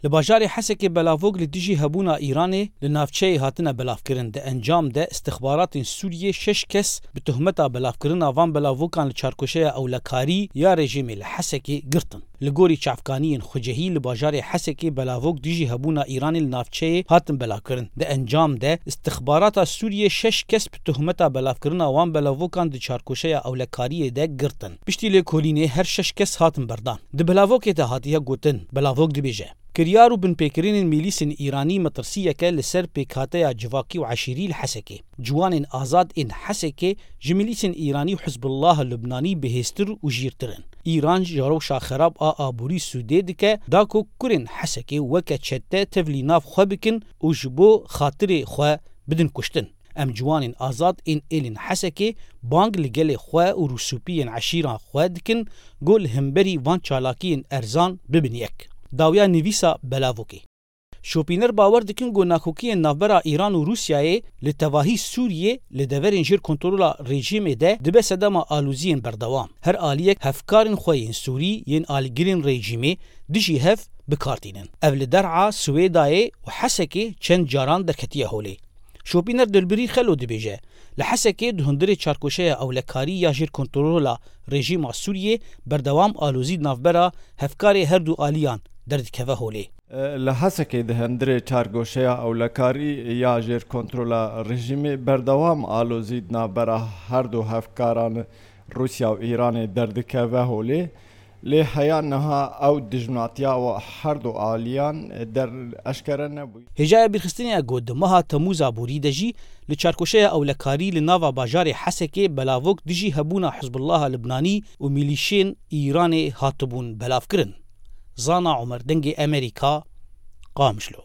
لباجار حسك بلاوگ لدیجی هبونا ایران لنافچه هاتنا بلافکرن ده انجام ده استخبارات سوریه 6 کس به تهمتا بلافکرن وان بلاوگان لچارکوشه او لکاری یا رژیم الحسکی گرتن لگوری چافکانین خجهی لباجار حسک بلاوگ دیجی هبونا ایران لنافچه هاتن بلافکرن ده انجام ده استخبارات سوریه 6 کس به تهمتا بلافکرن وان بلاوگان لچارکوشه او لکاری ده گرتن پشتی لکولینه هر 6 کس هاتن بردان ده بلاوگ ته هاتیه گوتن بلاوگ دبیجه كريارو بن بيكرين ميليس إيراني مطرسية لسر بيكاتيا جواكي وعشيري الحسكي جوان آزاد إن حسكي جميليس إيراني وحزب الله اللبناني بهستر وجيرترن إيران جارو شاخراب آبوري سوديدك داكو كورن حسكي وكا تشتا تفلي ناف خوابكن وجبو خاطري خوا بدن كشتن ام جوان آزاد إن إلين حسكي بانگ لگل خوا وروسوبيين عشيران خوا دكن قول همبري وان چالاكين ارزان ببنيك داویا نویسا بلاوکی شوپینر باور دکن گو ناکوکی نافبرا ایران و روسیای لتواهی سوریه لدورین جیر کنترولا رژیم ده دبه سدما آلوزین بردوام هر آلیک هفکارن خوین سوری ین آلگرین رژیمی دجی هف بکارتینن اول درعا سویدای و حسکی چند جاران درکتیه هولی شوپینر دلبری خلو دبیجه لحسکی دهندر چارکوشه او لکاری یا جیر کنترولا رژیم سوریه بردوام آلوزی نافبرا هفکاری هر دو آلیان درد كفا هولي لحسك دهندري چارگوشيا او لكاري يا جير كنترولا رژيمي بردوام آلو زيدنا برا هر دو هفكاران روسيا و ايران درد كفا هولي لي حيانها او دجناتيا و هر دو آليان در اشكرن نبوي هجايا بيرخستينيا قد مها تموزا بوري دجي لچاركوشيا او لكاري لنافا باجاري حسكي بلاوك دجي هبونا حزب الله اللبناني و ميليشين ايراني هاتبون بلافكرن زانا عمر دنگي أمريكا قامشلو